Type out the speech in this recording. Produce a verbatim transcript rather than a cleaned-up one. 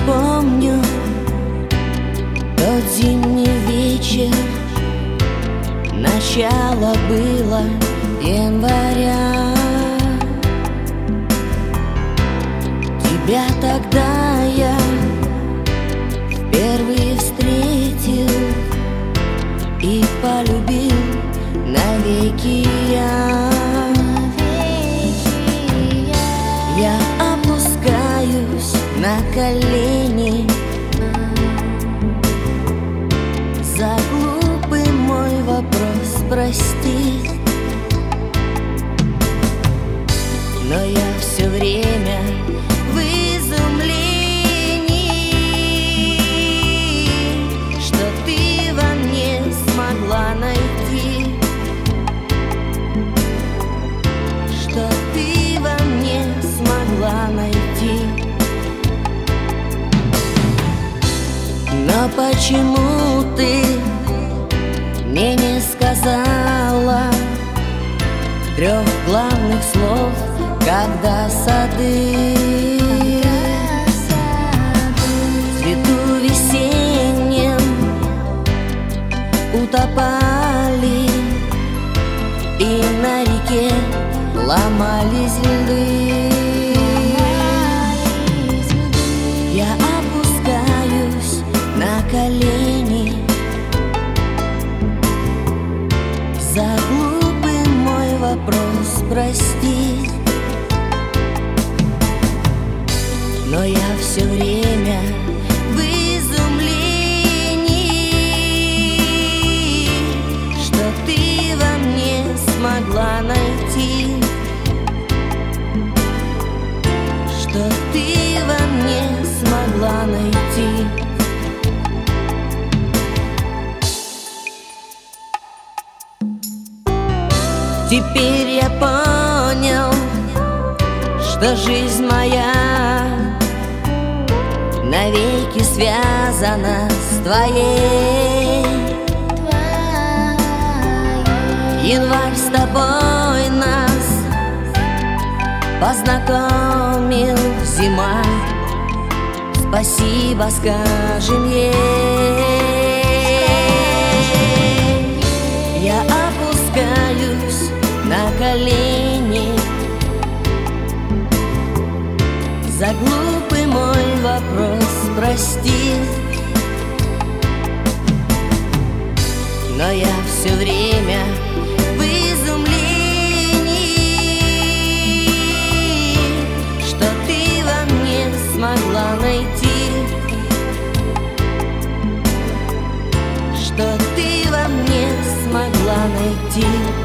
вспомню тот зимний вечер, начало было января. Тебя тогда я впервые встретил и полюбил навеки я. Я опускаюсь на колени за глупый мой вопрос, прости, но я все время в изумлении, что ты во мне смогла найти, что ты во мне смогла найти. Но почему ты мне не сказала трех главных слов, когда сады в цвету весеннем утопали и на реке ломались льды? Я опускаюсь на колени за глупый мой вопрос, прости, но я все время в изумлении, что ты во мне смогла найти, что ты во мне смогла найти. Теперь я понял, что жизнь моя навеки связана с твоей. Январь с тобой нас познакомил, зима, спасибо скажем ей. Я опускаюсь на колени за глупый мой вопрос, прости, но я все время в изумлении, что ты во мне смогла найти, что ты во мне смогла найти.